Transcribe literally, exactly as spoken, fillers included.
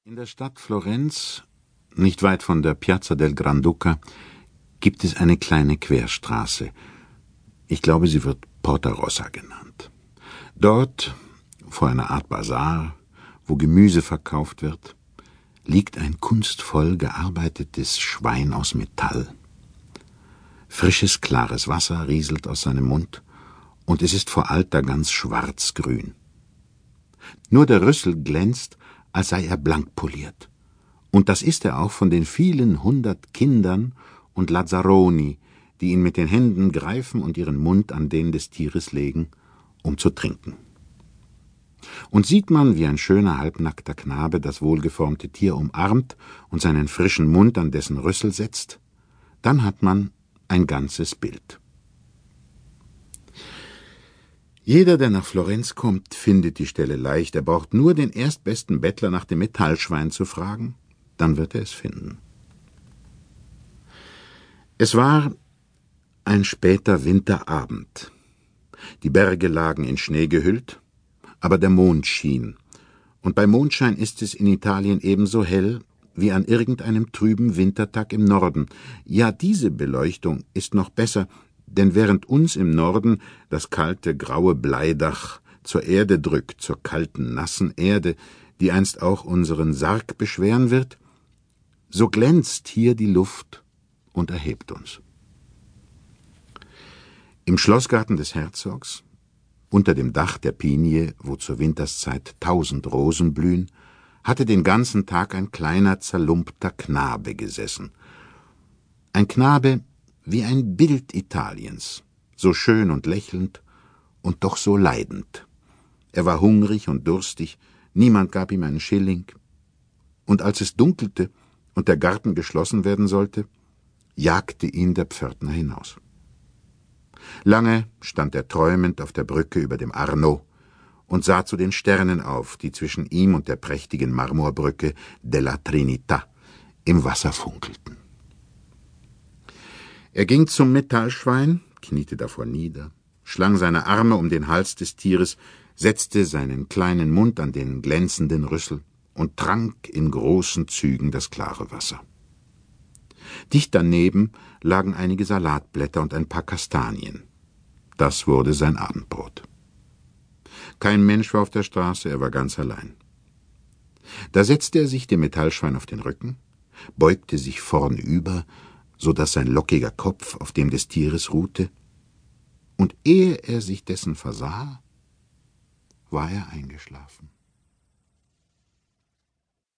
In der Stadt Florenz, nicht weit von der Piazza del Granduca, gibt es eine kleine Querstraße. Ich glaube, sie wird Porta Rossa genannt. Dort, vor einer Art Basar, wo Gemüse verkauft wird, liegt ein kunstvoll gearbeitetes Schwein aus Metall. Frisches, klares Wasser rieselt aus seinem Mund, und es ist vor Alter ganz schwarzgrün. Nur der Rüssel glänzt, als sei er blank poliert. Und das ist er auch von den vielen hundert Kindern und Lazzaroni, die ihn mit den Händen greifen und ihren Mund an den des Tieres legen, um zu trinken. Und sieht man, wie ein schöner, halbnackter Knabe das wohlgeformte Tier umarmt und seinen frischen Mund an dessen Rüssel setzt, dann hat man ein ganzes Bild. Jeder, der nach Florenz kommt, findet die Stelle leicht. Er braucht nur den erstbesten Bettler nach dem Metallschwein zu fragen, dann wird er es finden. Es war ein später Winterabend. Die Berge lagen in Schnee gehüllt, aber der Mond schien, und bei Mondschein ist es in Italien ebenso hell wie an irgendeinem trüben Wintertag im Norden. Ja, diese Beleuchtung ist noch besser, denn während uns im Norden das kalte, graue Bleidach zur Erde drückt, zur kalten, nassen Erde, die einst auch unseren Sarg beschweren wird, so glänzt hier die Luft und erhebt uns. Im Schlossgarten des Herzogs, unter dem Dach der Pinie, wo zur Winterszeit tausend Rosen blühen, hatte den ganzen Tag ein kleiner, zerlumpter Knabe gesessen. Ein Knabe wie ein Bild Italiens, so schön und lächelnd und doch so leidend. Er war hungrig und durstig, niemand gab ihm einen Schilling. Und als es dunkelte und der Garten geschlossen werden sollte, jagte ihn der Pförtner hinaus. Lange stand er träumend auf der Brücke über dem Arno und sah zu den Sternen auf, die zwischen ihm und der prächtigen Marmorbrücke della Trinità im Wasser funkelten. Er ging zum Metallschwein, kniete davor nieder, schlang seine Arme um den Hals des Tieres, setzte seinen kleinen Mund an den glänzenden Rüssel und trank in großen Zügen das klare Wasser. Dicht daneben lagen einige Salatblätter und ein paar Kastanien. Das wurde sein Abendbrot. Kein Mensch war auf der Straße, er war ganz allein. Da setzte er sich dem Metallschwein auf den Rücken, beugte sich vornüber, so dass sein lockiger Kopf auf dem des Tieres ruhte, und ehe er sich dessen versah, war er eingeschlafen.